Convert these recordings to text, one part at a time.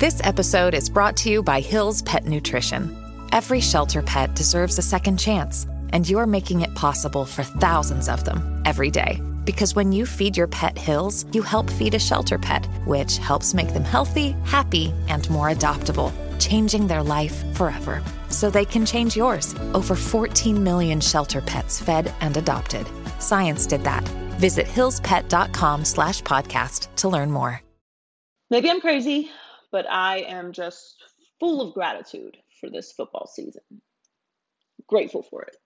This episode is brought to you by Hill's Pet Nutrition. Every shelter pet deserves a second chance, and you're making it possible for thousands of them every day. Because when you feed your pet Hill's, you help feed a shelter pet, which helps make them healthy, happy, and more adoptable, changing their life forever. So they can change yours. Over 14 million shelter pets fed and adopted. Science did that. Visit hillspet.com/podcast to learn more. Maybe I'm crazy, but I am just full of gratitude for this football season. Grateful for it.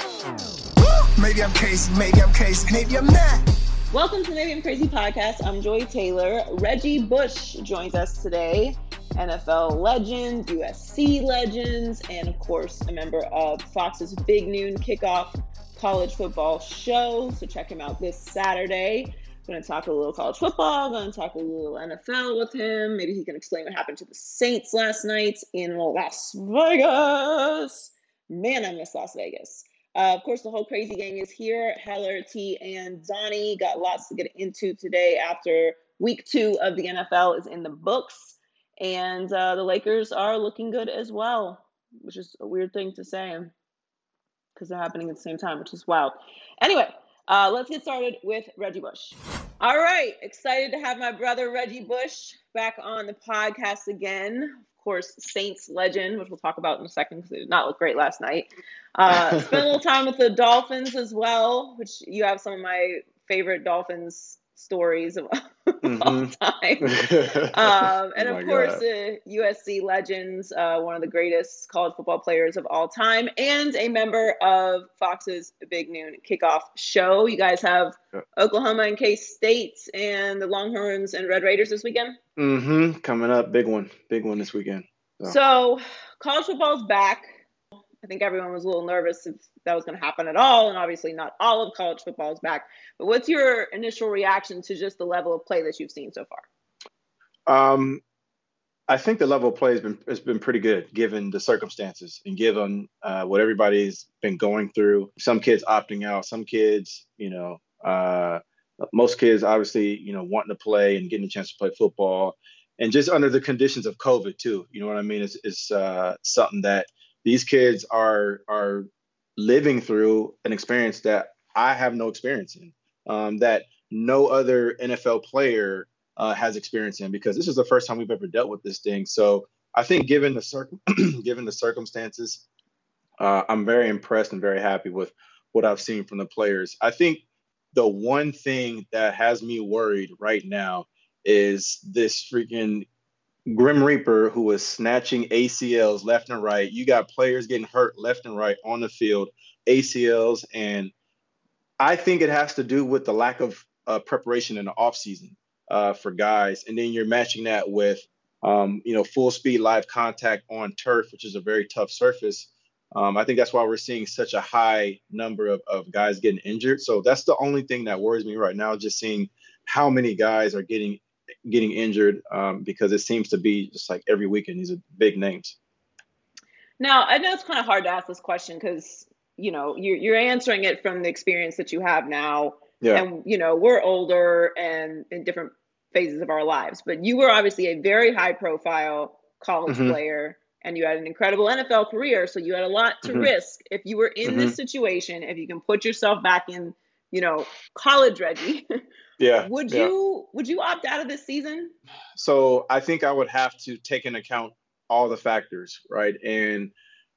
Maybe I'm crazy, maybe I'm not. Welcome to the Maybe I'm Crazy podcast. I'm Joy Taylor. Reggie Bush joins us today. NFL legend, USC legends, and of course, a member of Fox's Big Noon Kickoff college football show. So check him out this Saturday. Going to talk a little college football, going to talk a little NFL with him. Maybe he can explain what happened to the Saints last night in Las Vegas. Man, I miss Las Vegas. Of course, the whole crazy gang is here. Heller, T, and Donnie got lots to get into today after week 2 of the NFL is in the books. And the Lakers are looking good as well, which is a weird thing to say because they're happening at the same time, which is wild. Anyway, let's get started with Reggie Bush. All right. Excited to have my brother Reggie Bush back on the podcast again. Of course, Saints legend, which we'll talk about in a second because they did not look great last night. Spent a little time with the Dolphins as well, which you have some of my favorite Dolphins stories of all time. And of course, USC legends, one of the greatest college football players of all time, and a member of Fox's Big Noon Kickoff show. You guys have Oklahoma and K-State and the Longhorns and Red Raiders this weekend? Coming up, big one this weekend. So college football's back. I think everyone was a little nervous if that was going to happen at all, and obviously not all of college football is back. But what's your initial reaction to just the level of play that you've seen so far? I think the level of play has been pretty good given the circumstances and given what everybody's been going through. Some kids opting out, some kids, most kids obviously, wanting to play and getting a chance to play football, and just under the conditions of COVID too. You know what I mean? It's something that these kids are living through an experience that I have no experience in, that no other NFL player has experience in, because this is the first time we've ever dealt with this thing. So I think given the circumstances, I'm very impressed and very happy with what I've seen from the players. I think the one thing that has me worried right now is this freaking Grim Reaper who is snatching ACLs left and right. You got players getting hurt left and right on the field, ACLs. And I think it has to do with the lack of preparation in the offseason for guys. And then you're matching that with, full speed live contact on turf, which is a very tough surface. I think that's why we're seeing such a high number of guys getting injured. So that's the only thing that worries me right now, just seeing how many guys are getting injured, because it seems to be just like every weekend. These are big names. Now, I know it's kind of hard to ask this question because, you're answering it from the experience that you have now. Yeah. And, we're older and in different phases of our lives. But you were obviously a very high profile college player, and you had an incredible NFL career. So you had a lot to risk. If you were in this situation, if you can put yourself back in, college Reggie. Yeah. Would you opt out of this season? So I think I would have to take into account all the factors, right? And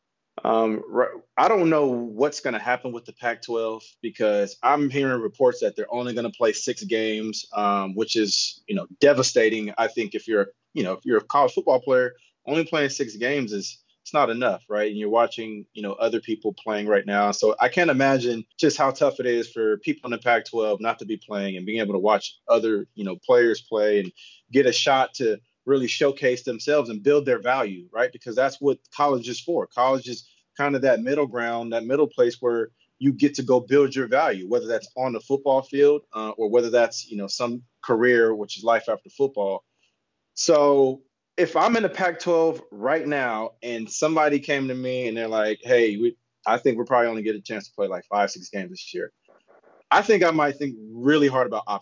I don't know what's going to happen with the Pac-12, because I'm hearing reports that they're only going to play 6 games, which is, devastating. I think if you're a college football player, only playing 6 games it's not enough, right? And you're watching, other people playing right now. So I can't imagine just how tough it is for people in the Pac-12 not to be playing and being able to watch other, players play and get a shot to really showcase themselves and build their value, right? Because that's what college is for. College is kind of that middle ground, that middle place where you get to go build your value, whether that's on the football field or whether that's, some career, which is life after football. So if I'm in the Pac-12 right now and somebody came to me and they're like, hey, I think we're probably only get a chance to play like 5-6 games this year, I think I might think really hard about opting out.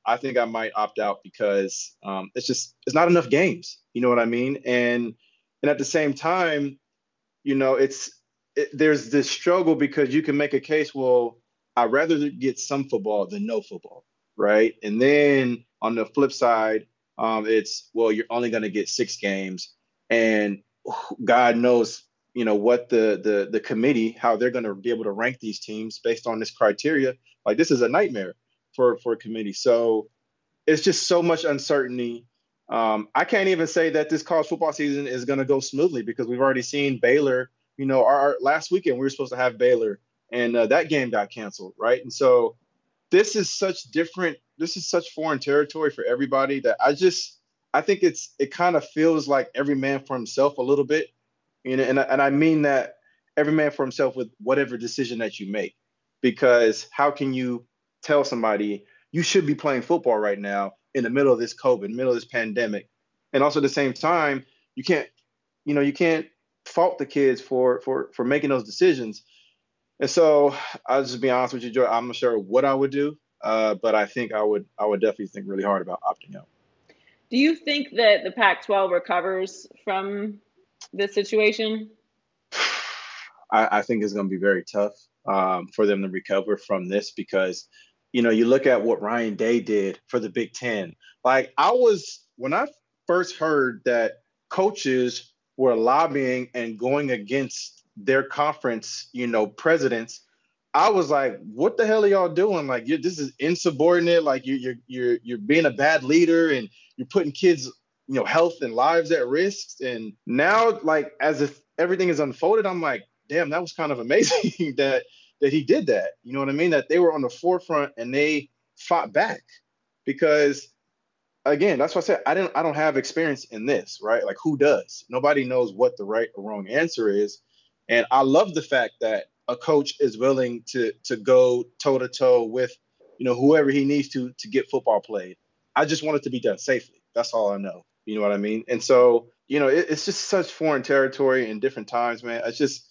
I think I might opt out because it's not enough games. You know what I mean? And at the same time, there's this struggle because you can make a case, well, I'd rather get some football than no football, right? And then on the flip side, it's, well, you're only going to get 6 games, and God knows, what the committee, how they're going to be able to rank these teams based on this criteria. Like, this is a nightmare for a committee. So it's just so much uncertainty. I can't even say that this college football season is going to go smoothly because we've already seen Baylor. Our last weekend we were supposed to have Baylor, and that game got canceled, right? And so this is such foreign territory for everybody that I think it kind of feels like every man for himself a little bit, and I mean that every man for himself with whatever decision that you make, because how can you tell somebody you should be playing football right now in the middle of this COVID, middle of this pandemic, and also at the same time you can't fault the kids for making those decisions. And so I'll just be honest with you, Joy, I'm not sure what I would do, but I think I would definitely think really hard about opting out. Do you think that the Pac-12 recovers from this situation? I think it's going to be very tough for them to recover from this because, you look at what Ryan Day did for the Big Ten. Like, when I first heard that coaches were lobbying and going against their conference, presidents, I was like, what the hell are y'all doing? Like, this is insubordinate. Like, you're being a bad leader and you're putting kids, health and lives at risk. And now, like, as if everything is unfolded, I'm like, damn, that was kind of amazing that he did that. You know what I mean? That they were on the forefront and they fought back because, again, that's what I said. I don't have experience in this, right? Like, who does? Nobody knows what the right or wrong answer is. And I love the fact that a coach is willing to go toe to toe with, whoever he needs to get football played. I just want it to be done safely. That's all I know. You know what I mean? And so, it's just such foreign territory in different times, man.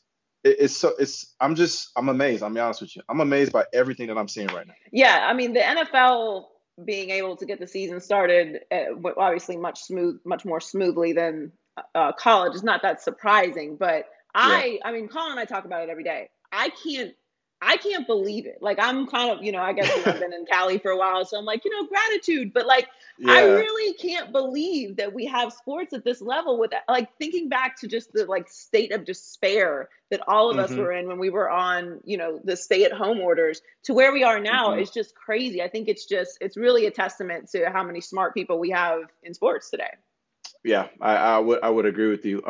I'm amazed. I'll be honest with you. I'm amazed by everything that I'm seeing right now. Yeah. I mean, the NFL being able to get the season started obviously much more smoothly than college is not that surprising, but I mean, Colin and I talk about it every day. I can't believe it. Like, I'm kind of, I guess I've been in Cali for a while, so I'm like, gratitude. But like, I really can't believe that we have sports at this level with, like, thinking back to just the like state of despair that all of us were in when we were on, the stay-at-home orders to where we are now is just crazy. I think it's really a testament to how many smart people we have in sports today. Yeah, I would agree with you.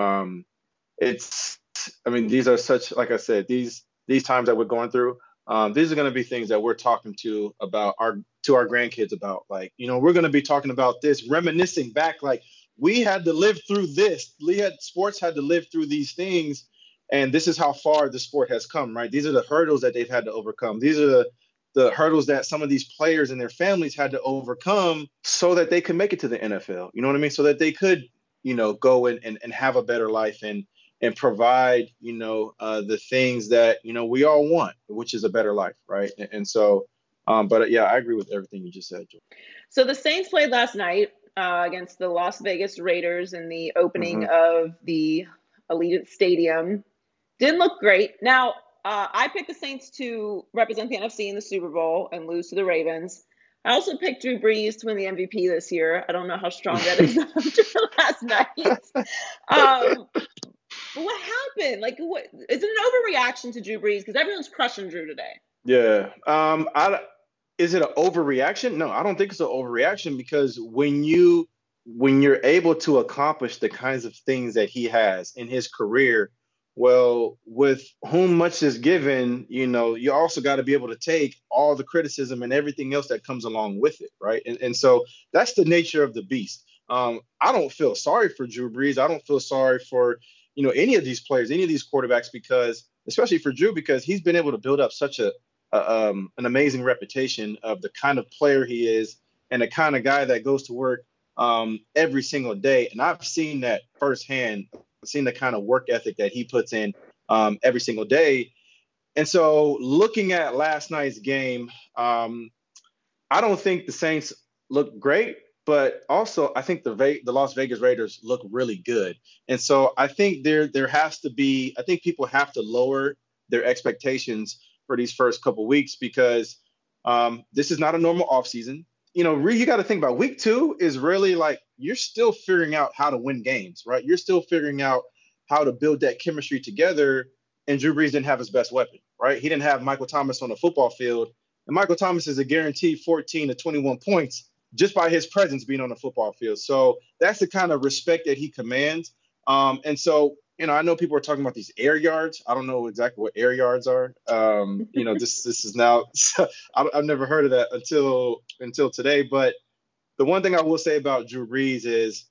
These are such, like I said, these times that we're going through, these are going to be things that we're talking to our grandkids about. Like, we're going to be talking about this, reminiscing back, like, we had to live through this. Sports had to live through these things. And this is how far the sport has come, right? These are the hurdles that they've had to overcome. These are the hurdles that some of these players and their families had to overcome so that they could make it to the NFL. You know what I mean? So that they could, go and have a better life and provide, the things that, we all want, which is a better life, right? And so, but yeah, I agree with everything you just said, Joe. So the Saints played last night against the Las Vegas Raiders in the opening of the Allegiant Stadium. Didn't look great. Now, I picked the Saints to represent the NFC in the Super Bowl and lose to the Ravens. I also picked Drew Brees to win the MVP this year. I don't know how strong that is after last night. But what happened? Like, what is it an overreaction to Drew Brees? Because everyone's crushing Drew today. Yeah. Is it an overreaction? No, I don't think it's an overreaction because when you're able to accomplish the kinds of things that he has in his career, well, with whom much is given, you also got to be able to take all the criticism and everything else that comes along with it, right? And so that's the nature of the beast. I don't feel sorry for Drew Brees. I don't feel sorry for any of these players, any of these quarterbacks, because especially for Drew, because he's been able to build up such an amazing reputation of the kind of player he is and the kind of guy that goes to work every single day. And I've seen that firsthand. I've seen the kind of work ethic that he puts in every single day. And so looking at last night's game, I don't think the Saints look great, but also I think the Las Vegas Raiders look really good. And so I think there has to be, I think people have to lower their expectations for these first couple weeks because this is not a normal offseason. You got to think about week 2 is really like you're still figuring out how to win games, right? You're still figuring out how to build that chemistry together. And Drew Brees didn't have his best weapon, right? He didn't have Michael Thomas on the football field. And Michael Thomas is a guaranteed 14 to 21 points just by his presence being on the football field. So that's the kind of respect that he commands. And so, I know people are talking about these air yards. I don't know exactly what air yards are. This is now I've never heard of that until today. But the one thing I will say about Drew Brees is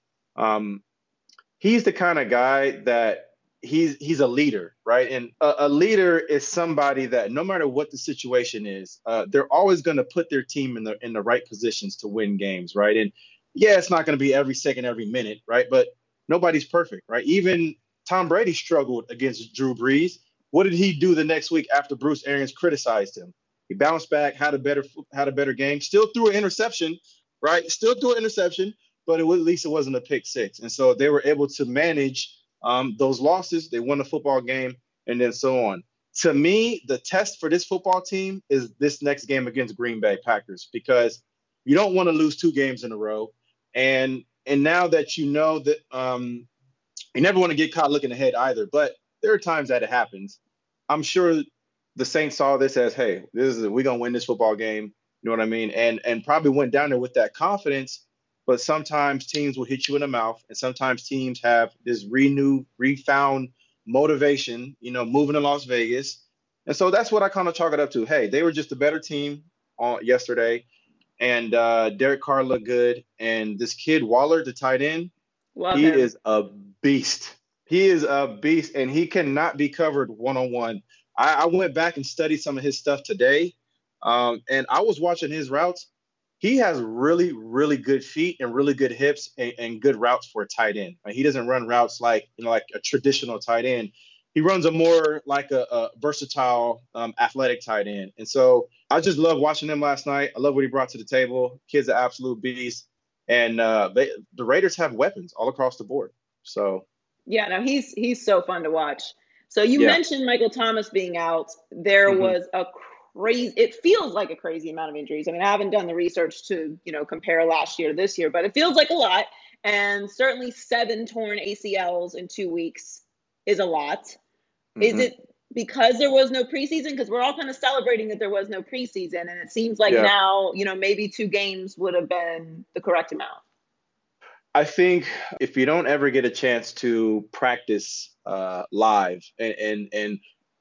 he's the kind of guy that he's a leader, right? And a leader is somebody that no matter what the situation is, they're always going to put their team in the right positions to win games, right? And yeah, it's not going to be every second, every minute, right? But nobody's perfect, right? Even Tom Brady struggled against Drew Brees. What did he do the next week after Bruce Arians criticized him? He bounced back, had a better game, still threw an interception, right? Still threw an interception, but at least it wasn't a pick six. And so they were able to manage those losses. They won the football game and then so on. To me, the test for this football team is this next game against Green Bay Packers because you don't want to lose 2 games in a row. And now that you know that you never want to get caught looking ahead either, but there are times that it happens. I'm sure the Saints saw this as, hey, we're going to win this football game. You know what I mean? And probably went down there with that confidence. But sometimes teams will hit you in the mouth, and sometimes teams have this refound motivation, moving to Las Vegas. And so that's what I kind of chalk it up to. Hey, they were just a better team yesterday, and Derek Carr looked good. And this kid, Waller, the tight end, he is a beast. He is a beast, and he cannot be covered one-on-one. I went back and studied some of his stuff today, and I was watching his routes. He has really, really good feet and really good hips and good routes for a tight end. He doesn't run routes like a traditional tight end. He runs a more like a versatile, athletic tight end. And so I just love watching him last night. I love what he brought to the table. Kid's an absolute beast. And the Raiders have weapons all across the board. So yeah, no, he's so fun to watch. So you mentioned Michael Thomas being out. There was a crazy, it feels like a crazy amount of injuries. I mean, I haven't done the research to, compare last year to this year, but it feels like a lot. And certainly 7 torn ACLs in 2 weeks is a lot. Is it because there was no preseason? Because we're all kind of celebrating that there was no preseason. And it seems like now, maybe 2 games would have been the correct amount. I think if you don't ever get a chance to practice live and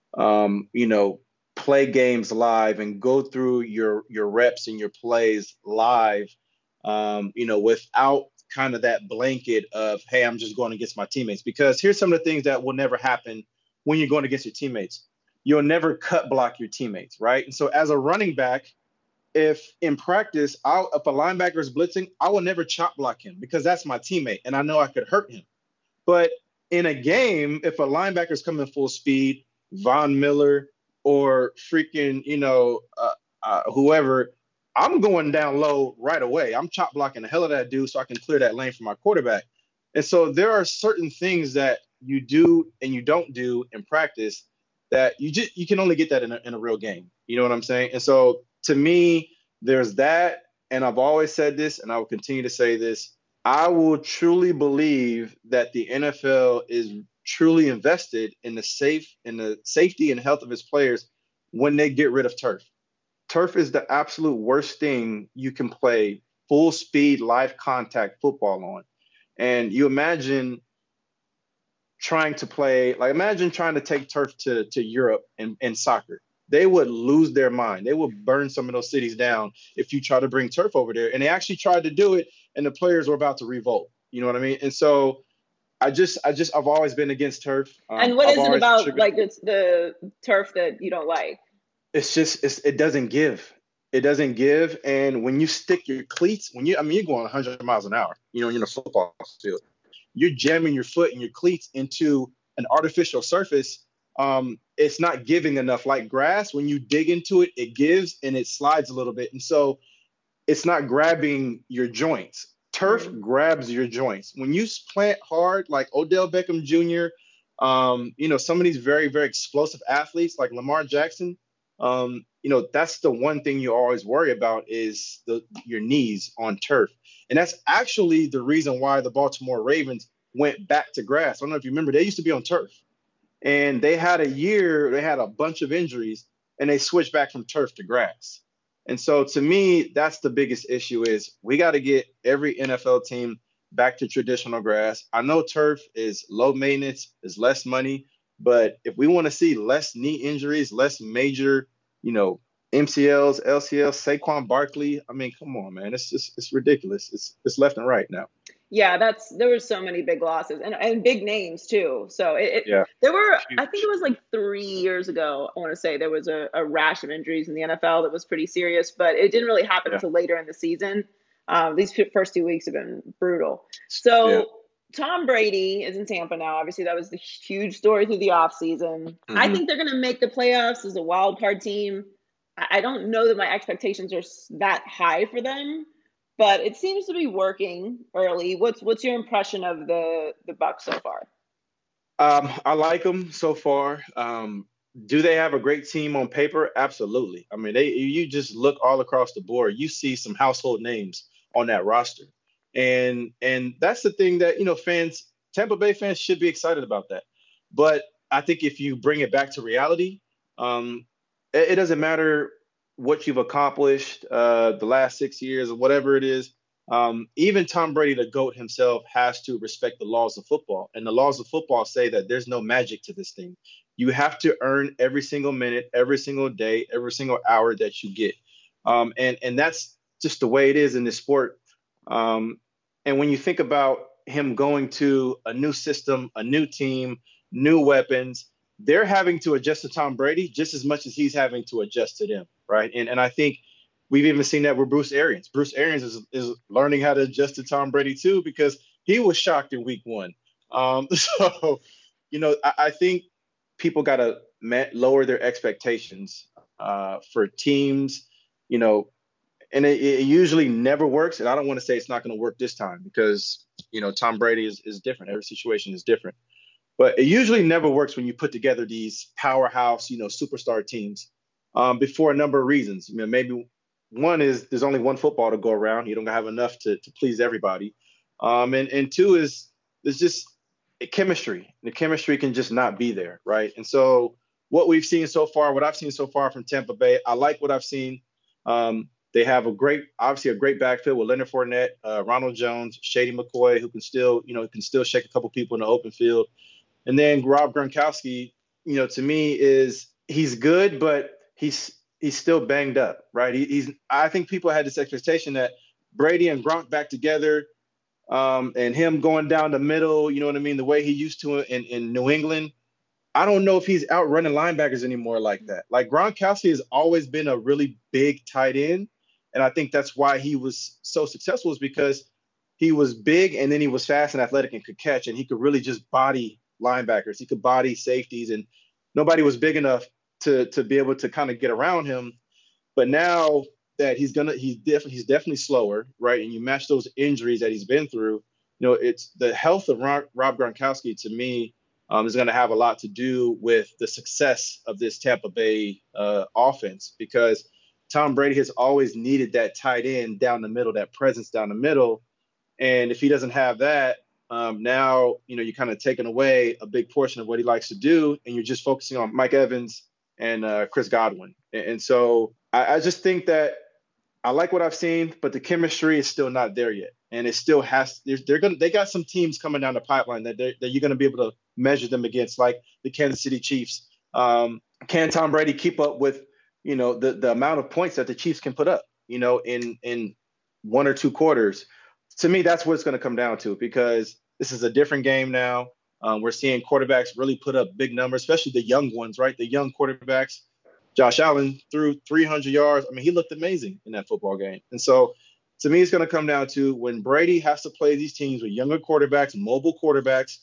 play games live and go through your reps and your plays live, without kind of that blanket of, hey, I'm just going against my teammates. Because here's some of the things that will never happen when you're going against your teammates. You'll never cut block your teammates, right? And so as a running back, if in practice, if a linebacker is blitzing, I will never chop block him because that's my teammate and I know I could hurt him. But in a game, if a linebacker is coming full speed, Von Miller or freaking, whoever, I'm going down low right away. I'm chop blocking the hell out of that dude so I can clear that lane for my quarterback. And so there are certain things that you do and you don't do in practice that you can only get that in a real game. You know what I'm saying? And so to me, there's that. And I've always said this, and I will continue to say this. I will truly believe that the NFL is truly invested in the safety and health of its players when they get rid of turf. Turf is the absolute worst thing you can play full speed, live contact football on. And you imagine trying to take turf to Europe in soccer. They would lose their mind. They would burn some of those cities down if you try to bring turf over there. And they actually tried to do it, and the players were about to revolt. You know what I mean? And so I've always been against turf. And what is it about it's the turf that you don't like? It's just it doesn't give. It doesn't give. And when you stick your cleats, you're going 100 miles an hour, you're in a football field. You're jamming your foot and your cleats into an artificial surface. It's not giving enough. Like grass, when you dig into it, it gives and it slides a little bit. And so it's not grabbing your joints. Turf grabs your joints. When you plant hard, like Odell Beckham Jr., some of these very, very explosive athletes like Lamar Jackson, that's the one thing you always worry about is your knees on turf. And that's actually the reason why the Baltimore Ravens went back to grass. I don't know if you remember, they used to be on turf. And they had a bunch of injuries, and they switched back from turf to grass. And so to me, that's the biggest issue is we got to get every NFL team back to traditional grass. I know turf is low maintenance, is less money, but if we want to see less knee injuries, less major, MCLs, LCLs, Saquon Barkley, I mean, come on, man. It's ridiculous. It's left and right now. Yeah, there were so many big losses and big names too. So there were, I think it was like 3 years ago, I want to say there was a rash of injuries in the NFL that was pretty serious, but it didn't really happen until later in the season. These first 2 weeks have been brutal. So Tom Brady is in Tampa now. Obviously, that was the huge story through the offseason. I think they're going to make the playoffs as a wild card team. I don't know that my expectations are that high for them, but it seems to be working early. What's your impression of the Bucs so far? I like them so far. Do they have a great team on paper? Absolutely. I mean, you just look all across the board. You see some household names on that roster. And that's the thing that, Tampa Bay fans should be excited about that. But I think if you bring it back to reality, it doesn't matter what you've accomplished the last 6 years or whatever it is. Even Tom Brady, the GOAT himself, has to respect the laws of football. And the laws of football say that there's no magic to this thing. You have to earn every single minute, every single day, every single hour that you get. And that's just the way it is in this sport. And when you think about him going to a new system, a new team, new weapons, they're having to adjust to Tom Brady just as much as he's having to adjust to them, right? And I think we've even seen that with Bruce Arians. Bruce Arians is learning how to adjust to Tom Brady too, because he was shocked in week one. So, I think people got to lower their expectations for teams, and it usually never works. And I don't want to say it's not going to work this time because, Tom Brady is different. Every situation is different. But it usually never works when you put together these powerhouse, superstar teams for a number of reasons. Maybe one is there's only one football to go around. You don't have enough to please everybody. And two is there's just chemistry. The chemistry can just not be there, right? And so what I've seen so far from Tampa Bay, I like what I've seen. They have obviously a great backfield with Leonard Fournette, Ronald Jones, Shady McCoy, who can still shake a couple people in the open field. And then Rob Gronkowski, to me he's good, but he's still banged up, right? I think people had this expectation that Brady and Gronk back together, and him going down the middle, the way he used to in New England. I don't know if he's outrunning linebackers anymore like that. Like Gronkowski has always been a really big tight end. And I think that's why he was so successful is because he was big and then he was fast and athletic and could catch, and he could really just body linebackers. He could body safeties, and nobody was big enough to be able to kind of get around him. But now that he's definitely slower, right? And you match those injuries that he's been through, it's the health of Rob Gronkowski to me is going to have a lot to do with the success of this Tampa Bay offense, because Tom Brady has always needed that tight end down the middle, that presence down the middle. And if he doesn't have that, now, you're kind of taking away a big portion of what he likes to do, and you're just focusing on Mike Evans and Chris Godwin. And so I just think that I like what I've seen, but the chemistry is still not there yet. And it still they got some teams coming down the pipeline that you're going to be able to measure them against, like the Kansas City Chiefs. Can Tom Brady keep up with, the amount of points that the Chiefs can put up, in one or two quarters? To me, that's what it's going to come down to, because this is a different game now. We're seeing quarterbacks really put up big numbers, especially the young ones, right? The young quarterbacks. Josh Allen threw 300 yards. I mean, he looked amazing in that football game. And so to me, it's going to come down to when Brady has to play these teams with younger quarterbacks, mobile quarterbacks,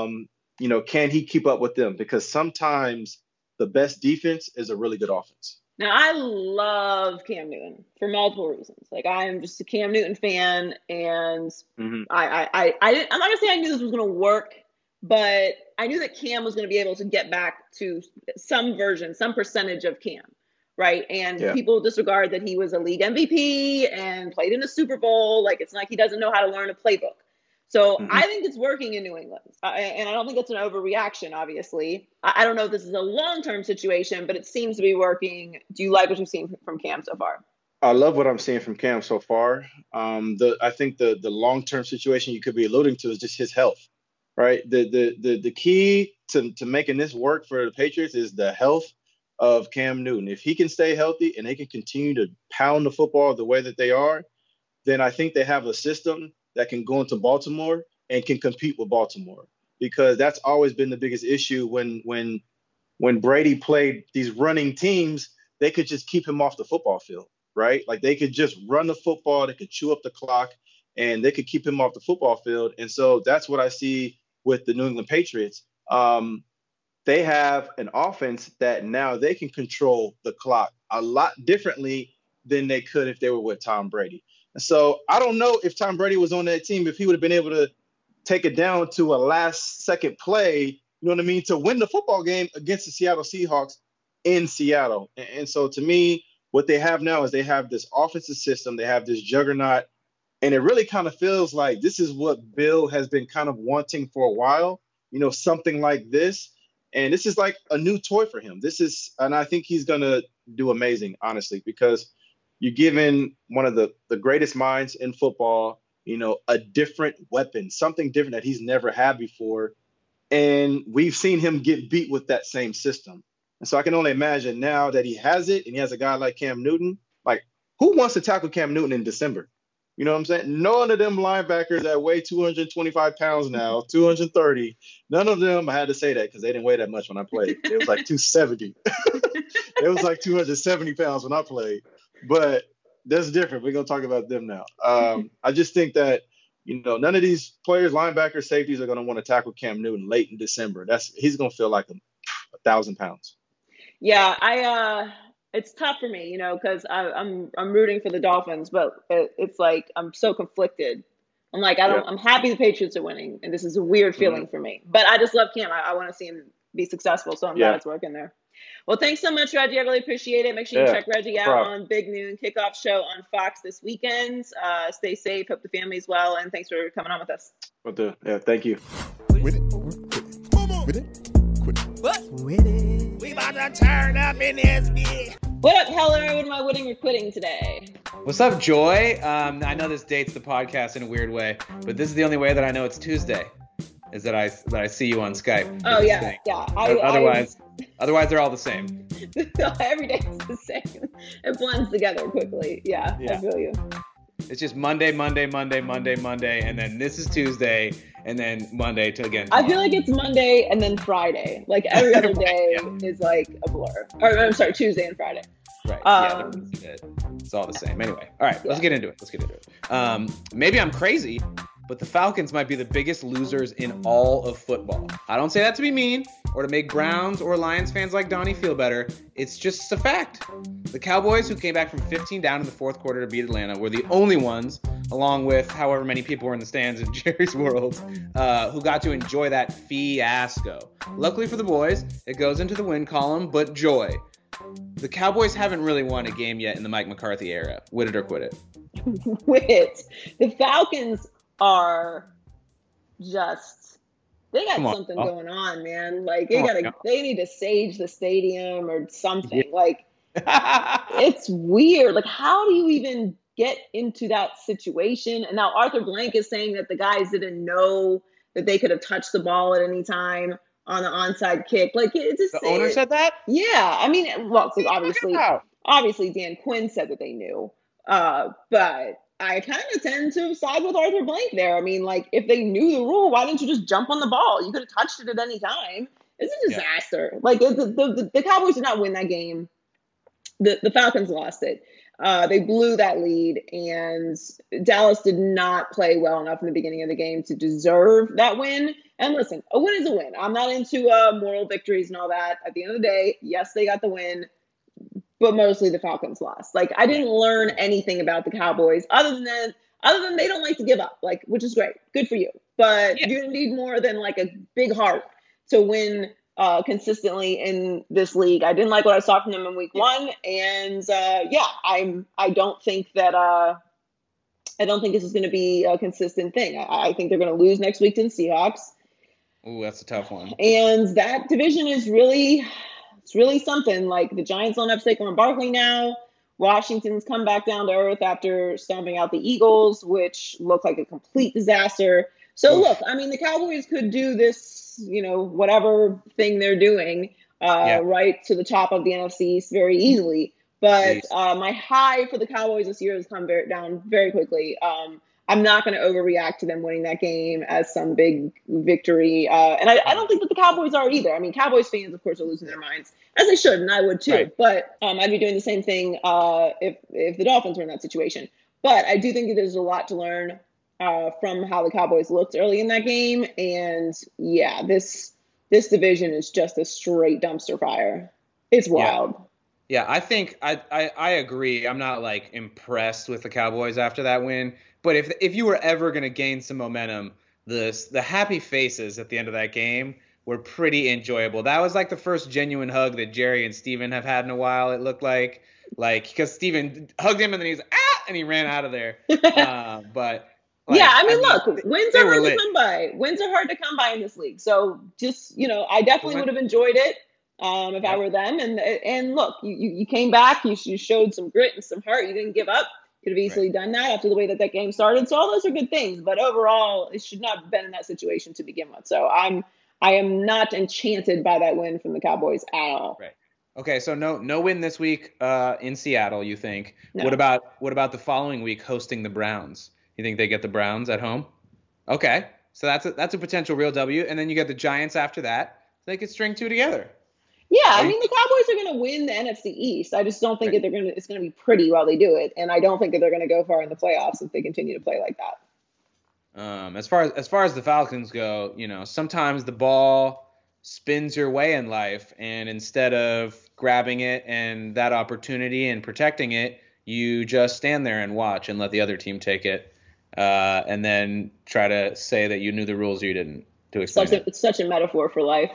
can he keep up with them? Because sometimes the best defense is a really good offense. Now, I love Cam Newton for multiple reasons. Like, I am just a Cam Newton fan, and Mm-hmm. I'm not gonna say I knew this was gonna work, but I knew that Cam was gonna be able to get back to some version, some percentage of Cam, right? And Yeah. people disregard that he was a league MVP and played in a Super Bowl. Like, it's not like he doesn't know how to learn a playbook. So Mm-hmm. I think it's working in New England. And I don't think it's an overreaction, obviously. I don't know if this is a long-term situation, but it seems to be working. Do you like what you've seen from Cam so far? I love what I'm seeing from Cam so far. I think the long-term situation you could be alluding to is just his health, right? The key to making this work for the Patriots is the health of Cam Newton. If he can stay healthy and they can continue to pound the football the way that they are, then I think they have a system that can go into Baltimore and can compete with Baltimore, because that's always been the biggest issue when Brady played these running teams. They could just keep him off the football field, right? Like, they could just run the football, they could chew up the clock, and they could keep him off the football field. And so that's what I see with the New England Patriots. They have an offense that now they can control the clock a lot differently than they could if they were with Tom Brady. And so I don't know if Tom Brady was on that team, if he would have been able to take it down to a last second play, you know what I mean, to win the football game against the Seattle Seahawks in Seattle. And so to me, what they have now is they have this offensive system, they have this juggernaut, and it really kind of feels like this is what Bill has been kind of wanting for a while, something like this. And this is like a new toy for him. And I think he's going to do amazing, honestly, because you're giving one of the greatest minds in football, a different weapon, something different that he's never had before. And we've seen him get beat with that same system. And so I can only imagine now that he has it and he has a guy like Cam Newton, like, who wants to tackle Cam Newton in December? You know what I'm saying? None of them linebackers that weigh 225 pounds now, 230, none of them, I had to say that because they didn't weigh that much when I played. It was like 270. It was like 270 pounds when I played. But that's different. We're going to talk about them now. I just think that, none of these players, linebackers, safeties, are going to want to tackle Cam Newton late in December. He's going to feel like 1,000 pounds. Yeah, it's tough for me, because I'm rooting for the Dolphins, but it's like I'm so conflicted. I'm like, I'm happy the Patriots are winning, and this is a weird feeling for me. But I just love Cam. I want to see him be successful, so I'm glad it's working there. Well, thanks so much, Reggie. I really appreciate it. Make sure you check Reggie out on Big Noon Kickoff Show on Fox this weekend. Stay safe. Hope the family's well, and thanks for coming on with us. Thank you. With it. We about to turn up in this bitch. What up, Heller? What am I winning or quitting today? What's up, Joy? I know this dates the podcast in a weird way, but this is the only way that I know it's Tuesday, is that I see you on Skype. Oh, yeah. Otherwise, they're all the same. Every day is the same. It blends together quickly. Yeah. I feel you. It's just Monday, and then this is Tuesday, and then Monday to again. I feel like it's Monday and then Friday. Like every other day is like a blur. Or I'm sorry, Tuesday and Friday. Right. It's all the same. Anyway, all right. Let's get into it. Maybe I'm crazy, but the Falcons might be the biggest losers in all of football. I don't say that to be mean or to make Browns or Lions fans like Donnie feel better. It's just a fact. The Cowboys, who came back from 15 down in the fourth quarter to beat Atlanta, were the only ones, along with however many people were in the stands in Jerry's World, who got to enjoy that fiasco. Luckily for the boys, it goes into the win column, but joy. The Cowboys haven't really won a game yet in the Mike McCarthy era. Win it or quit it. Quit it. The Falcons are just, they got something going on, man. Like they need to sage the stadium or something. Yeah. Like it's weird. Like, how do you even get into that situation? And now Arthur Blank is saying that the guys didn't know that they could have touched the ball at any time on the onside kick. Like, it's just, the owner said that? Yeah. I mean, well, obviously Dan Quinn said that they knew. But I kind of tend to side with Arthur Blank there. I mean, like, if they knew the rule, why didn't you just jump on the ball? You could have touched it at any time. It's a disaster. Yeah. Like, the Cowboys did not win that game. The Falcons lost it. They blew that lead, and Dallas did not play well enough in the beginning of the game to deserve that win. And listen, a win is a win. I'm not into moral victories and all that. At the end of the day, yes, they got the win. but mostly the Falcons lost. Like, I didn't learn anything about the Cowboys other than they don't like to give up, like, which is great. Good for you. But you need more than like a big heart to win consistently in this league. I didn't like what I saw from them in week 1. And I don't think this is going to be a consistent thing. I think they're going to lose next week to the Seahawks. Ooh, that's a tough one. And that division is really something. Like, the Giants don't have Saquon Barkley now. Washington's come back down to earth after stomping out the Eagles, which looked like a complete disaster. So, look, I mean, the Cowboys could do this, whatever thing they're doing, right to the top of the NFC East very easily. But my high for the Cowboys this year has come down very quickly. I'm not going to overreact to them winning that game as some big victory. And I don't think that the Cowboys are either. I mean, Cowboys fans, of course, are losing their minds, as they should, and I would too. Right. But I'd be doing the same thing if the Dolphins were in that situation. But I do think that there's a lot to learn from how the Cowboys looked early in that game. And, yeah, this division is just a straight dumpster fire. It's wild. Yeah, I think I agree. I'm not, like, impressed with the Cowboys after that win. But if you were ever going to gain some momentum, the happy faces at the end of that game were pretty enjoyable. That was like the first genuine hug that Jerry and Steven have had in a while, it looked like. Because Steven hugged him and then he was, and he ran out of there. But like, yeah, I mean, look, wins are hard to come by. Wins are hard to come by in this league. So just, I definitely would have enjoyed it if I were them. And look, you came back. You showed some grit and some heart. You didn't give up. Could have easily done that after the way that game started. So all those are good things. But overall, it should not have been in that situation to begin with. So I am not enchanted by that win from the Cowboys at all. Right. Okay, so no win this week in Seattle, you think? No. What about the following week hosting the Browns? You think they get the Browns at home? Okay, so that's a potential real W. And then you get the Giants after that. They could string two together. Yeah, I mean, the Cowboys are going to win the NFC East. I just don't think that it's going to be pretty while they do it, and I don't think that they're going to go far in the playoffs if they continue to play like that. As far as the Falcons go, sometimes the ball spins your way in life, and instead of grabbing it and that opportunity and protecting it, you just stand there and watch and let the other team take it, and then try to say that you knew the rules or you didn't. To explain it's such a metaphor for life.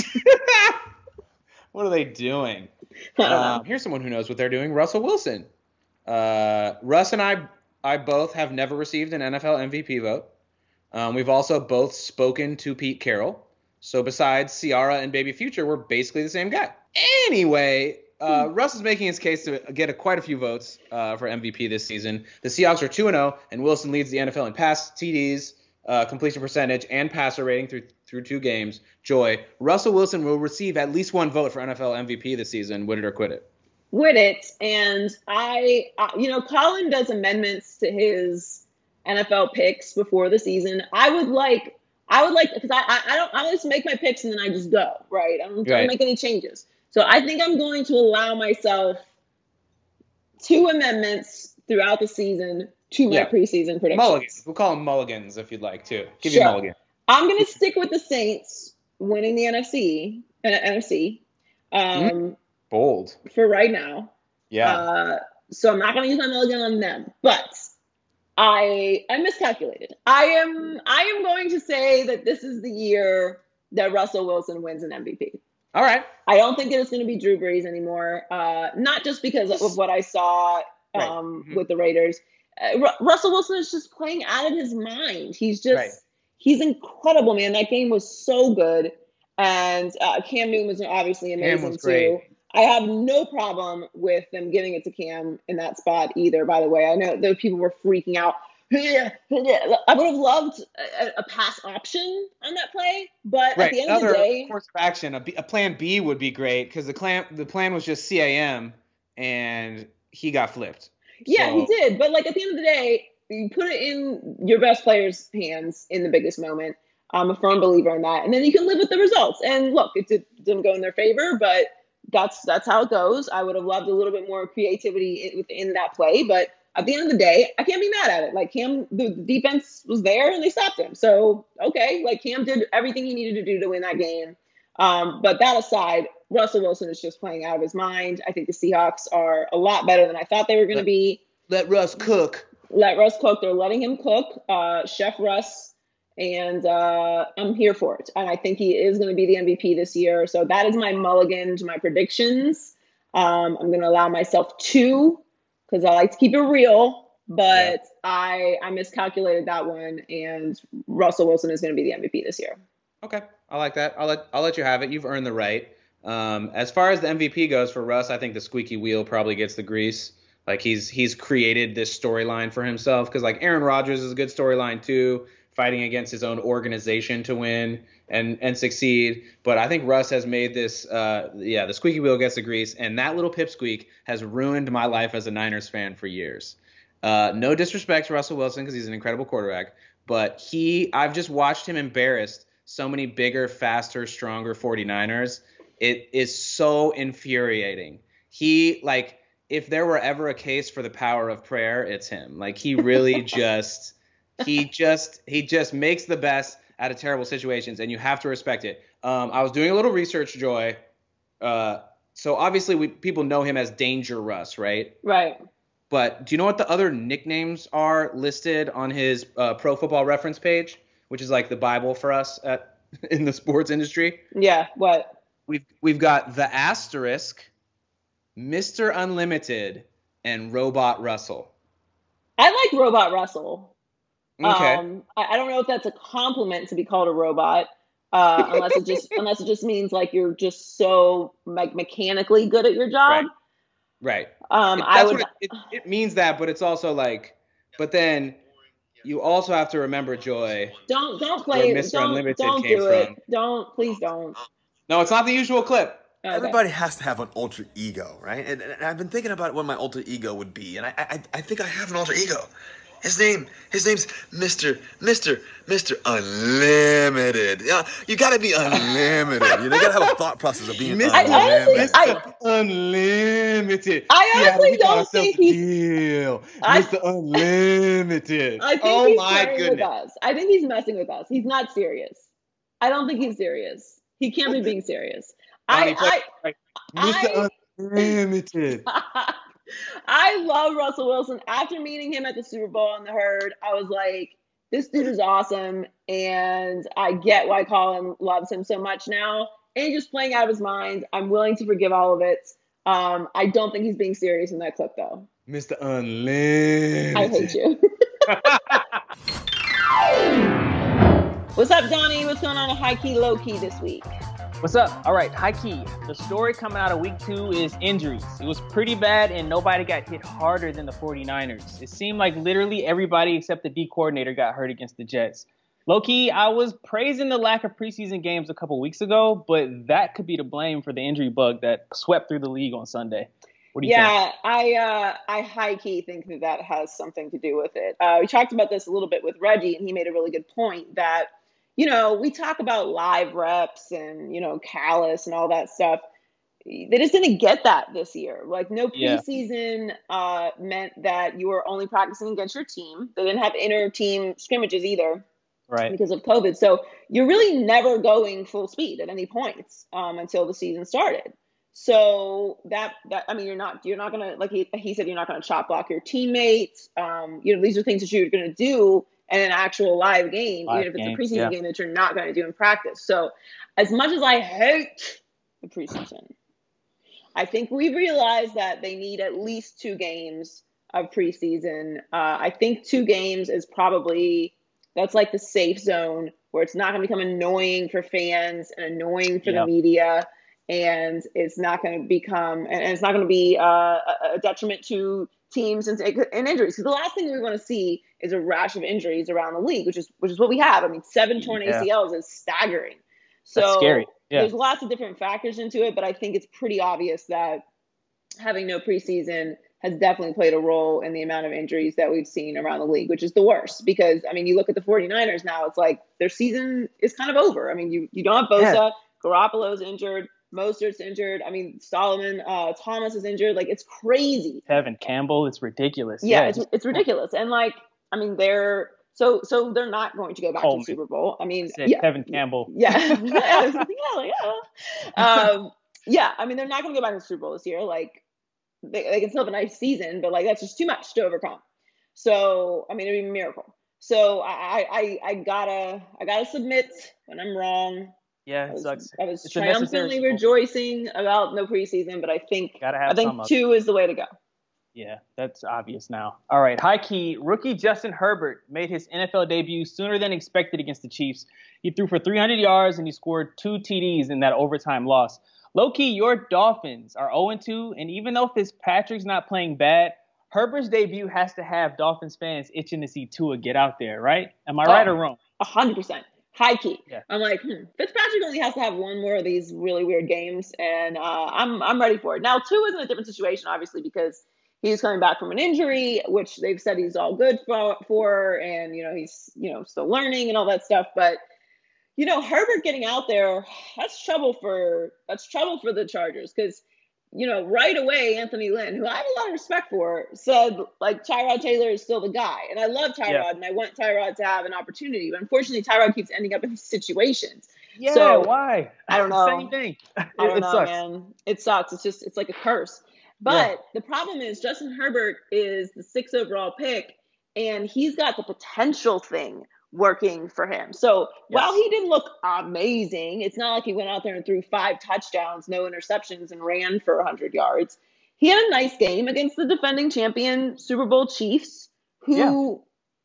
What are they doing? Here's someone who knows what they're doing. Russell Wilson. Russ and I both have never received an NFL MVP vote. We've also both spoken to Pete Carroll. So besides Ciara and Baby Future, we're basically the same guy. Anyway, Russ is making his case to get quite a few votes for MVP this season. The Seahawks are 2-0, and Wilson leads the NFL in pass TDs, completion percentage, and passer rating through 2 games. Joy, Russell Wilson will receive at least 1 vote for NFL MVP this season. Win it or quit it. Win it. And Colin does amendments to his NFL picks before the season. I would like because I just make my picks and then I just go, right? I don't make any changes. So I think I'm going to allow myself 2 amendments throughout the season to my preseason predictions. Mulligans. We'll call them mulligans if you'd like to. Give you a mulligan. I'm going to stick with the Saints winning the NFC. Bold. For right now. Yeah. So I'm not going to use my mulligan on them. But I miscalculated. I am going to say that this is the year that Russell Wilson wins an MVP. All right. I don't think that it's going to be Drew Brees anymore. Not just because of what I saw with the Raiders. Russell Wilson is just playing out of his mind. He's incredible, man. That game was so good. And Cam Newton was obviously amazing too. I have no problem with them giving it to Cam in that spot either, by the way. I know those people were freaking out. I would have loved a pass option on that play, but at the end of the day, course of action, a plan B would be great because the plan was just CAM, and he got flipped. Yeah, he did. But at the end of the day, you put it in your best player's hands in the biggest moment. I'm a firm believer in that, and then you can live with the results. And look, it didn't go in their favor, but that's how it goes. I would have loved a little bit more creativity within that play, but at the end of the day, I can't be mad at it. Cam, the defense was there and they stopped him. So, okay, Cam did everything he needed to do to win that game. But that aside, Russell Wilson is just playing out of his mind. I think the Seahawks are a lot better than I thought they were going to be. Let Russ cook. Let Russ cook. They're letting him cook. Chef Russ. And I'm here for it. And I think he is going to be the MVP this year. So that is my mulligan to my predictions. I'm going to allow myself 2 because I like to keep it real. But I miscalculated that one. And Russell Wilson is going to be the MVP this year. Okay, I like that. I'll let you have it. You've earned the right. As far as the MVP goes for Russ, I think the squeaky wheel probably gets the grease. Like he's created this storyline for himself because like Aaron Rodgers is a good storyline too, fighting against his own organization to win and succeed. But I think Russ has made this, the squeaky wheel gets the grease, and that little pipsqueak has ruined my life as a Niners fan for years. No disrespect to Russell Wilson because he's an incredible quarterback, but I've just watched him embarrassed so many bigger, faster, stronger 49ers. It is so infuriating. If there were ever a case for the power of prayer, it's him. Like he really he just makes the best out of terrible situations, and you have to respect it. I was doing a little research, Joy. So obviously people know him as Danger Russ, right? Right. But do you know what the other nicknames are listed on his Pro Football Reference page, which is like the Bible for us in the sports industry? Yeah. What? We've got the Asterisk, Mr. Unlimited, and Robot Russell. I like Robot Russell. Okay. I don't know if that's a compliment to be called a robot, unless it just means like you're just so like mechanically good at your job. Right. It means that, but it's also like, but then you also have to remember, Joy. Don't play where Mr. Unlimited don't came do it. from. Please don't. No, it's not the usual clip. Okay. Everybody has to have an alter ego, right? And I've been thinking about what my alter ego would be, and I think I have an alter ego. His name's Mr. Unlimited. Yeah, you gotta be unlimited. You gotta have a thought process of being unlimited. Unlimited. I honestly don't think he's Mr. Unlimited. I think he's playing with us. I think he's messing with us. He's not serious. I don't think he's serious. He can't be being serious. Mr. Unlimited. I love Russell Wilson. After meeting him at the Super Bowl on the Herd, I was like, this dude is awesome, and I get why Colin loves him so much now. And he's just playing out of his mind. I'm willing to forgive all of it. I don't think he's being serious in that clip, though. Mr. Unlimited. I hate you. What's up, Donnie? What's going on in high key, low key this week? What's up? All right, high key. The story coming out of week 2 is injuries. It was pretty bad, and nobody got hit harder than the 49ers. It seemed like literally everybody except the D coordinator got hurt against the Jets. Low key, I was praising the lack of preseason games a couple weeks ago, but that could be to blame for the injury bug that swept through the league on Sunday. What do you think? I high key think that has something to do with it. We talked about this a little bit with Reggie, and he made a really good point that, we talk about live reps and, callus and all that stuff. They just didn't get that this year. Like no preseason meant that you were only practicing against your team. They didn't have inter-team scrimmages either. Right. Because of COVID. So you're really never going full speed at any points until the season started. So you're not going to, like he said, you're not going to chop block your teammates. These are things that you're going to do in an actual live game, even if it's a preseason game that you're not going to do in practice. So as much as I hate the preseason, I think we realized that they need at least 2 games of preseason. I think 2 games is that's like the safe zone where it's not going to become annoying for fans and annoying for the media. And it's not going to become, and it's not going to be a detriment to teams and injuries. Because the last thing we want to see is a rash of injuries around the league, which is what we have. I mean, 7 torn ACLs is staggering. So that's scary. There's lots of different factors into it, but I think it's pretty obvious that having no preseason has definitely played a role in the amount of injuries that we've seen around the league, which is the worst. Because, I mean, you look at the 49ers now, it's like their season is kind of over. I mean, you don't have Bosa, Garoppolo's injured, Mostert's injured. I mean, Solomon Thomas is injured. Like, it's crazy. Tevin Campbell, it's ridiculous. Yeah, it's ridiculous. And like, I mean, they're not going to go back to the Super Bowl. I mean, Tevin Campbell. Yeah. Yeah, I mean, they're not going to go back to the Super Bowl this year. Like, they can still have a nice season, but like that's just too much to overcome. So, I mean, it'd be a miracle. So I gotta submit when I'm wrong. Yeah, it sucks. I was It's a necessary triumphantly evil. rejoicing about no preseason, but I think Gotta have some of it. 2 is the way to go. Yeah, that's obvious now. All right, high key, rookie Justin Herbert made his NFL debut sooner than expected against the Chiefs. He threw for 300 yards and he scored 2 TDs in that overtime loss. Low key, your Dolphins are 0-2, and even though Fitzpatrick's not playing bad, Herbert's debut has to have Dolphins fans itching to see Tua get out there, right? Am I right or wrong? 100%. High key. Yeah. I'm like, Fitzpatrick only has to have one more of these really weird games, and I'm ready for it. Now, Tua is in a different situation, obviously, because he's coming back from an injury, which they've said he's all good for, and he's still learning and all that stuff. But Herbert getting out there, that's trouble for the Chargers, because right away, Anthony Lynn, who I have a lot of respect for, said, like, Tyrod Taylor is still the guy. And I love Tyrod, and I want Tyrod to have an opportunity. But unfortunately, Tyrod keeps ending up in these situations. Yeah, so, why? I don't know. Same thing. I don't know, sucks. man. It sucks. It's like a curse. But the problem is Justin Herbert is the 6th overall pick, and he's got the potential thing working for him. So while he didn't look amazing, it's not like he went out there and threw 5 touchdowns, no interceptions, and ran for 100 yards. He had a nice game against the defending champion Super Bowl Chiefs, who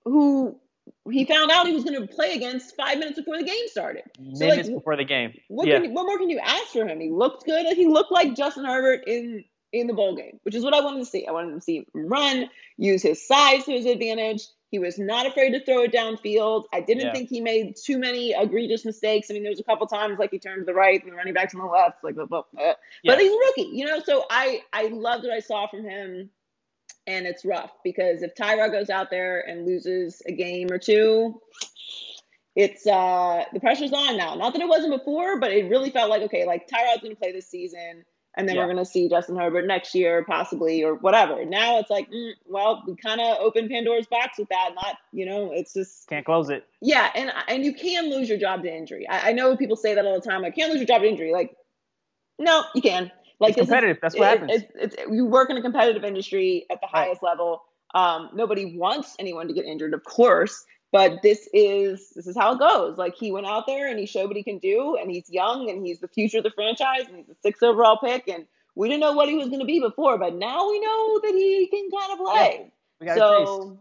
he found out he was going to play against 5 minutes before the game started. Minutes before the game. What more can you ask for him? He looked good. He looked like Justin Herbert in the bowl game, which is what I wanted to see. I wanted to see him run, use his size to his advantage. He was not afraid to throw it downfield. I didn't think he made too many egregious mistakes. I mean, there was a couple times like he turned to the right and the running back's on the left, but he's a rookie, So I loved what I saw from him, and it's rough because if Tyrod goes out there and loses a game or two, it's the pressure's on now. Not that it wasn't before, but it really felt like, okay, like Tyrod's going to play this season. And then we're going to see Justin Herbert next year, possibly, or whatever. Now it's like, well, we kind of opened Pandora's box with that. It's just can't close it. Yeah, and you can lose your job to injury. I know people say that all the time. I can't lose your job to injury. Like, no, you can. Like, it's competitive. That's what happens. You work in a competitive industry at the highest level. Nobody wants anyone to get injured, of course. But this is how it goes. Like, he went out there and he showed what he can do, and he's young and he's the future of the franchise, and he's the 6th overall pick, and we didn't know what he was going to be before, but now we know that he can kind of play. Yeah, so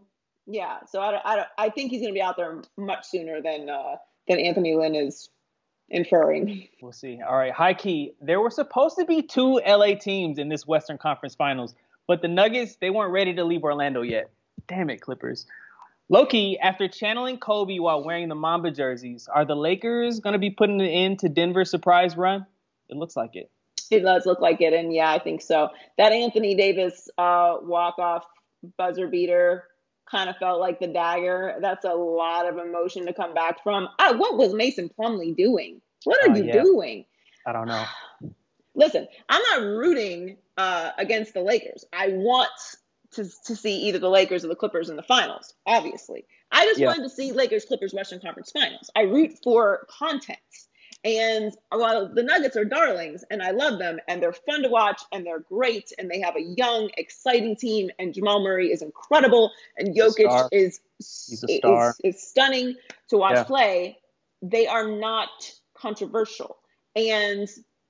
I think he's going to be out there much sooner than Anthony Lynn is inferring. We'll see. All right, high key. There were supposed to be 2 LA teams in this Western Conference Finals, but the Nuggets, they weren't ready to leave Orlando yet. Damn it, Clippers. Low-key, after channeling Kobe while wearing the Mamba jerseys, are the Lakers going to be putting an end to Denver's surprise run? It looks like it. It does look like it, and yeah, I think so. That Anthony Davis walk-off buzzer beater kind of felt like the dagger. That's a lot of emotion to come back from. What was Mason Plumlee doing? What are you doing? I don't know. Listen, I'm not rooting against the Lakers. I want to see either the Lakers or the Clippers in the finals, obviously. I just wanted to see Lakers-Clippers Western Conference Finals. I root for content. And while the Nuggets are darlings, and I love them, and they're fun to watch, and they're great, and they have a young, exciting team, and Jamal Murray is incredible, and Jokic is stunning to watch play, they are not controversial. And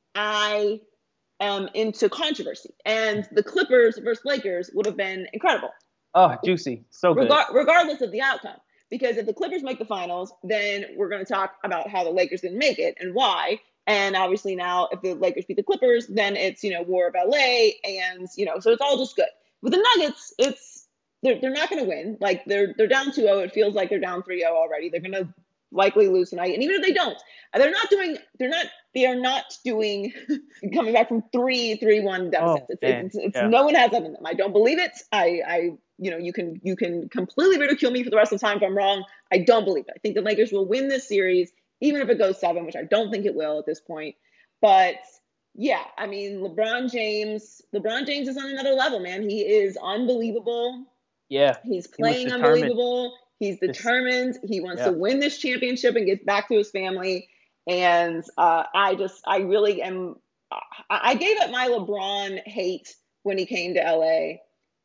I am into controversy. And the Clippers versus Lakers would have been incredible. Oh, juicy. So good. Regardless of the outcome. Because if the Clippers make the finals, then we're going to talk about how the Lakers didn't make it and why. And obviously now if the Lakers beat the Clippers, then it's, War of LA. And, so it's all just good. With the Nuggets, they're not going to win. Like they're down 2-0. It feels like they're down 3-0 already. They're going to likely lose tonight. And even if they don't, they are not doing coming back from 3-1 deficits. No one has that in them. I don't believe it. You can completely ridicule me for the rest of the time if I'm wrong. I don't believe it. I think the Lakers will win this series, even if it goes 7, which I don't think it will at this point. But yeah, I mean, LeBron James is on another level, man. He is unbelievable. Yeah. He's playing unbelievable. He's determined. He wants to win this championship and get back to his family. And I really am I gave up my LeBron hate when he came to LA.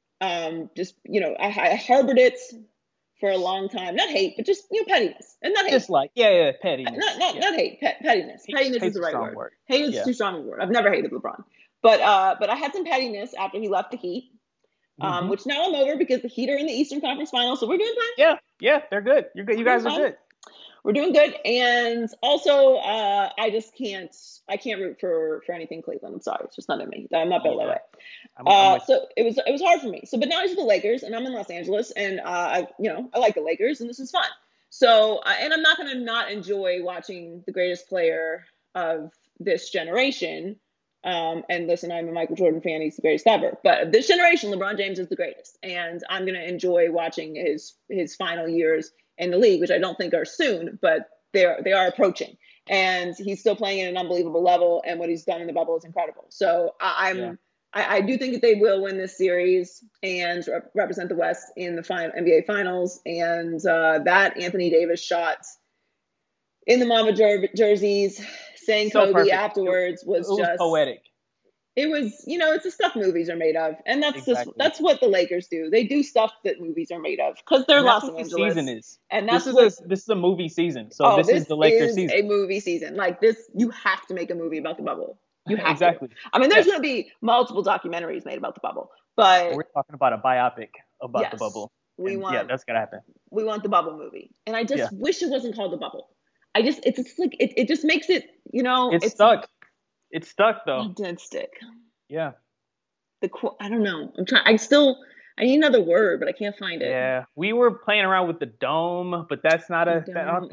I harbored it for a long time. Not hate, but just pettiness, and not hate. Just like pettiness. Not hate. Pettiness. Pettiness is the right word. Hate is Yeah. too strong a word. I've never hated LeBron, but I had some pettiness after he left the Heat, which now I'm over because the Heat are in the Eastern Conference Finals, so we're doing fine. Yeah, they're good. You're good. You guys are good. We're doing good, and also I can't root for anything Cleveland. I'm sorry, it's just not in me. I'm not built that way. So it was hard for me. So, but now it's the Lakers, and I'm in Los Angeles, and I like the Lakers, and this is fun. So, and I'm not going to not enjoy watching the greatest player of this generation. And listen, I'm a Michael Jordan fan. He's the greatest ever. But this generation, LeBron James is the greatest, and I'm going to enjoy watching his final years in the league, which I don't think are soon, but they are approaching. And he's still playing at an unbelievable level, and what he's done in the bubble is incredible. So I do think that they will win this series and represent the West in the NBA Finals. And that Anthony Davis shot in the Mamba jerseys, saying so Kobe perfect. Afterwards was just poetic. It was, it's the stuff movies are made of, and that's what the Lakers do. They do stuff that movies are made of because they're Los Angeles. The season is, and that's this is a movie season. So this is the Lakers season. A movie season like this. You have to make a movie about the bubble. You have exactly. To. I mean, there's going to be multiple documentaries made about the bubble, but we're talking about a biopic about the bubble. That's gonna happen. We want the bubble movie, and I just wish it wasn't called the bubble. It just makes it, It's stuck. It's stuck though. It did stick. Yeah. I don't know. I need another word, but I can't find it. Yeah. We were playing around with the dome, but that's not a,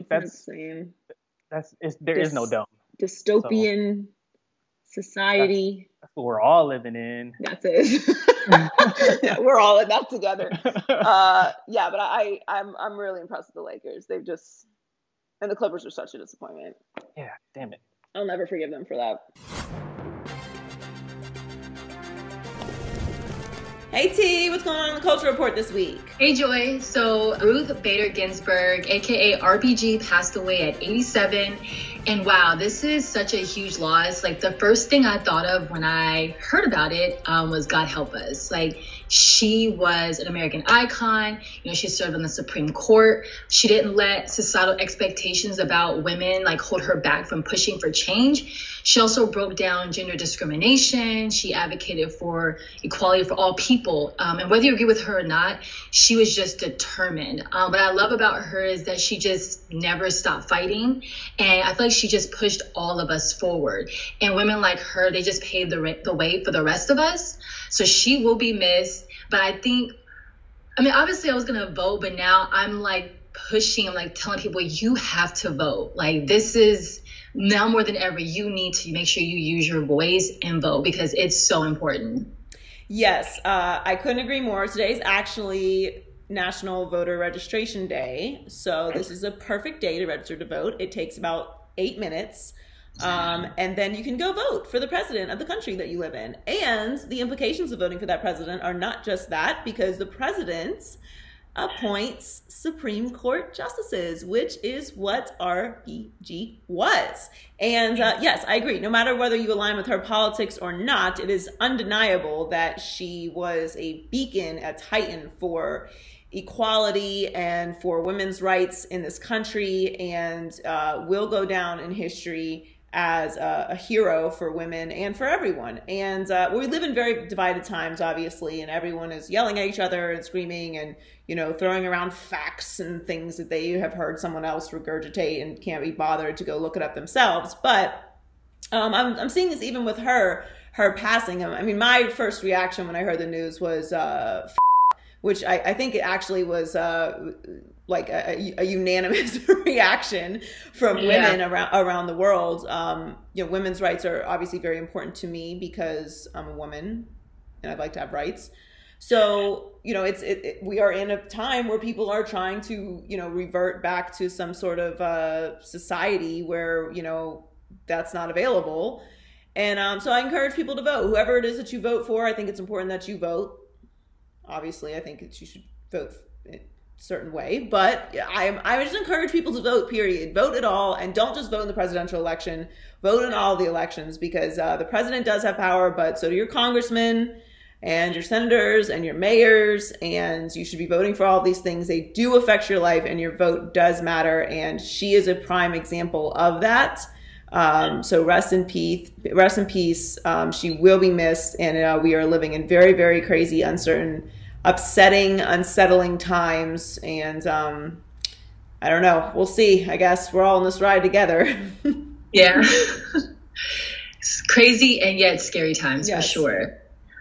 there is no dome. Dystopian society. That's what we're all living in. That's it. Yeah, we're all in that together. But I'm really impressed with the Lakers. And the Clippers are such a disappointment. Yeah, damn it. I'll never forgive them for that. Hey T, what's going on in the Culture Report this week? Hey Joy, so Ruth Bader Ginsburg, aka RBG, passed away at 87. And wow, this is such a huge loss. Like the first thing I thought of when I heard about it was God help us. Like she was an American icon. She served on the Supreme Court. She didn't let societal expectations about women hold her back from pushing for change. She also broke down gender discrimination. She advocated for equality for all people. And whether you agree with her or not, she was just determined. What I love about her is that she just never stopped fighting. And I feel like she just pushed all of us forward. And women like her, they just paved the way for the rest of us. So she will be missed. But obviously I was going to vote, but now I'm pushing, I'm telling people, you have to vote. This is now more than ever, you need to make sure you use your voice and vote because it's so important. Yes, I couldn't agree more. Today's actually National Voter Registration Day. So this is a perfect day to register to vote. It takes about 8 minutes. And then you can go vote for the president of the country that you live in. And the implications of voting for that president are not just that, because the president appoints Supreme Court justices, which is what RBG was. And yes, I agree. No matter whether you align with her politics or not, it is undeniable that she was a beacon, a titan for equality and for women's rights in this country, and will go down in history as a hero for women and for everyone. And we live in very divided times, obviously, and everyone is yelling at each other and screaming and, throwing around facts and things that they have heard someone else regurgitate and can't be bothered to go look it up themselves. But I'm seeing this even with her passing. I mean, my first reaction when I heard the news was which I think it actually was a unanimous reaction from women around the world. Women's rights are obviously very important to me because I'm a woman and I'd like to have rights. So, we are in a time where people are trying to, revert back to some sort of society where, that's not available. And so I encourage people to vote. Whoever it is that you vote for, I think it's important that you vote. Obviously, I think that you should vote certain way, but I just encourage people to vote, period. Vote at all, and don't just vote in the presidential election. Vote in all the elections, because the president does have power, but so do your congressmen and your senators and your mayors, and you should be voting for all these things. They do affect your life, and your vote does matter, and she is a prime example of that. So rest in peace. She will be missed, and we are living in very, very crazy, uncertain, unsettling times, and I don't know. We'll see. I guess we're all in this ride together. Yeah. It's crazy and yet scary times, yes, for sure.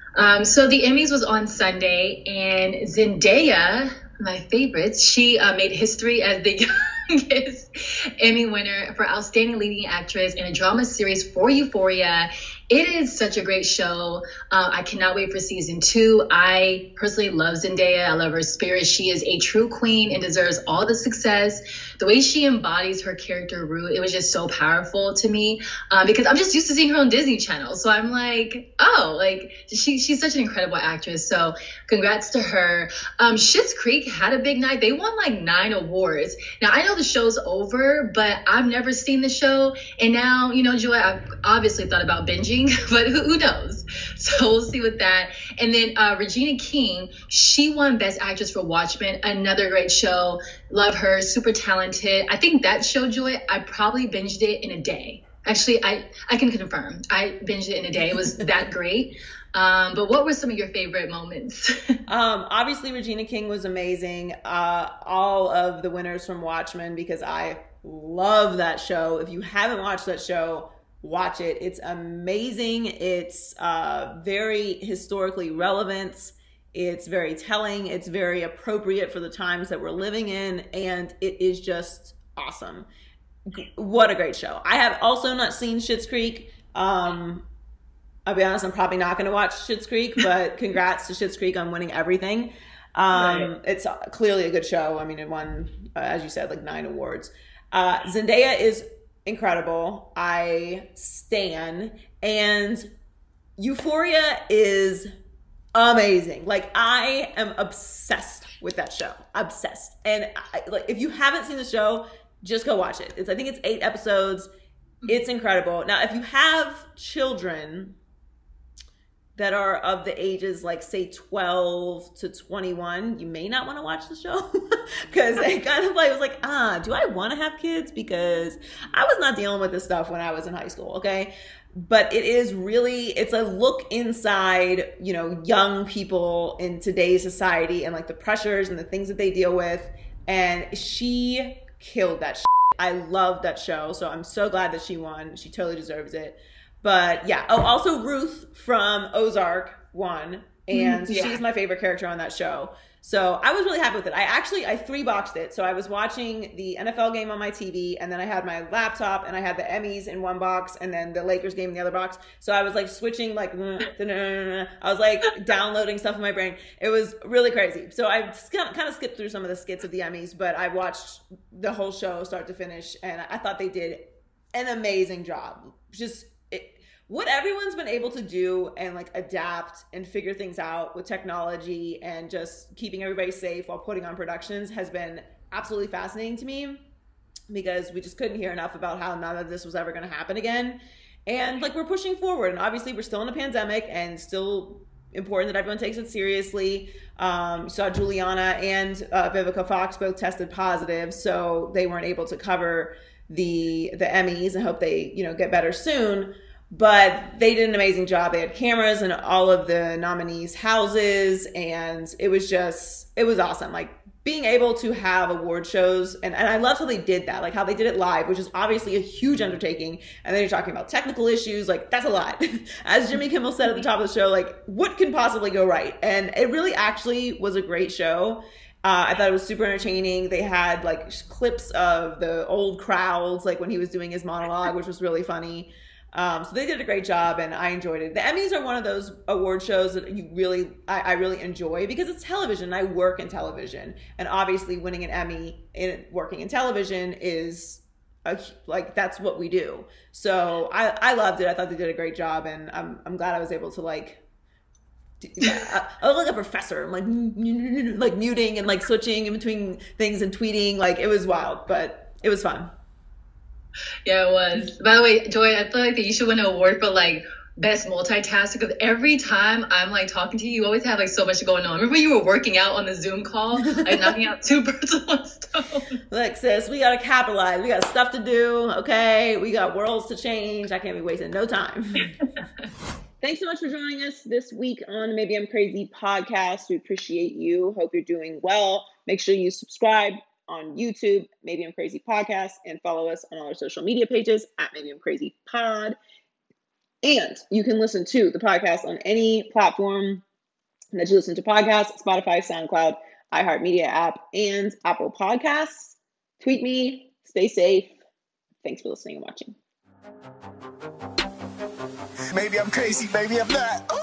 So the Emmys was on Sunday, and Zendaya, my favorite, she made history as the youngest Emmy winner for Outstanding Leading Actress in a Drama Series for Euphoria. It is such a great show. I cannot wait for season 2. I personally love Zendaya. I love her spirit. She is a true queen and deserves all the success. The way she embodies her character, Rue, it was just so powerful to me, because I'm just used to seeing her on Disney Channel. So I'm like, oh, like she's such an incredible actress. So congrats to her. Schitt's Creek had a big night. They won like 9 awards. Now, I know the show's over, but I've never seen the show. And now, you know, Joy, I've obviously thought about binging, but who knows? So we'll see with that. And then Regina King, she won Best Actress for Watchmen, another great show. Love her, super talented. I think that show, Joy, I probably binged it in a day. Actually, I can confirm. I binged it in a day. It was that great. But what were some of your favorite moments? Obviously, Regina King was amazing. All of the winners from Watchmen, because I love that show. If you haven't watched that show, watch it. It's amazing. It's very historically relevant. It's very telling. It's very appropriate for the times that we're living in. And it is just awesome. What a great show. I have also not seen Schitt's Creek. I'll be honest, I'm probably not going to watch Schitt's Creek, but congrats to Schitt's Creek on winning everything. Right. It's clearly a good show. I mean, it won, as you said, like 9 awards. Zendaya is incredible. I stan. And Euphoria is amazing. Like, I am obsessed with that show. Obsessed. And like, if you haven't seen the show, just go watch it. I think it's 8 episodes. It's incredible. Now, if you have children that are of the ages, like, say 12 to 21, you may not want to watch the show, because it kind of like was like, do I want to have kids? Because I was not dealing with this stuff when I was in high school, okay? But it is really, it's a look inside, you know, young people in today's society, and like the pressures and the things that they deal with. And she killed that shit. I love that show, so I'm so glad that she won. She totally deserves it. But yeah. Oh, also Ruth from Ozark won, and she's my favorite character on that show. So I was really happy with it. I 3-boxed it. So I was watching the NFL game on my TV, and then I had my laptop, and I had the Emmys in one box, and then the Lakers game in the other box. So I was like switching, like, I was like downloading stuff in my brain. It was really crazy. So I kind of skipped through some of the skits of the Emmys, but I watched the whole show start to finish, and I thought they did an amazing job. Just what everyone's been able to do and like adapt and figure things out with technology and just keeping everybody safe while putting on productions has been absolutely fascinating to me, because we just couldn't hear enough about how none of this was ever going to happen again. And like, we're pushing forward, and obviously we're still in a pandemic, and still important that everyone takes it seriously. You saw Juliana and Vivica Fox both tested positive, so they weren't able to cover the Emmys, and hope they, you know, get better soon. But they did an amazing job. They had cameras in all of the nominees' houses, and it was awesome. Like, being able to have award shows, and I loved how they did that, like how they did it live, which is obviously a huge undertaking. And then you're talking about technical issues, like that's a lot. As Jimmy Kimmel said at the top of the show, like, what can possibly go right? And it really actually was a great show. I thought it was super entertaining. They had like clips of the old crowds, like when he was doing his monologue, which was really funny. So they did a great job, and I enjoyed it. The Emmys are one of those award shows that I really enjoy, because it's television. I work in television, and obviously winning an Emmy in working in television is like, that's what we do. So I loved it. I thought they did a great job, and I'm glad I was able to like I look like a professor. I'm like muting and like switching in between things and tweeting. Like it was wild, but it was fun. Yeah, it was. By the way, Joy, I feel like that you should win an award for like best multitask, because every time I'm like talking to you, you always have like so much going on. Remember you were working out on the Zoom call, like knocking out 2 birds with 1 stone. Look, sis, we gotta capitalize. We got stuff to do. Okay, we got worlds to change. I can't be wasting no time. Thanks so much for joining us this week on Maybe I'm Crazy podcast. We appreciate you. Hope you're doing well. Make sure you subscribe on YouTube, Maybe I'm Crazy podcast, and follow us on all our social media pages at Maybe I'm Crazy pod. And you can listen to the podcast on any platform that you listen to podcasts: Spotify, SoundCloud, iHeartMedia app, and Apple Podcasts. Tweet me. Stay safe. Thanks for listening and watching. Maybe I'm crazy, maybe I'm not.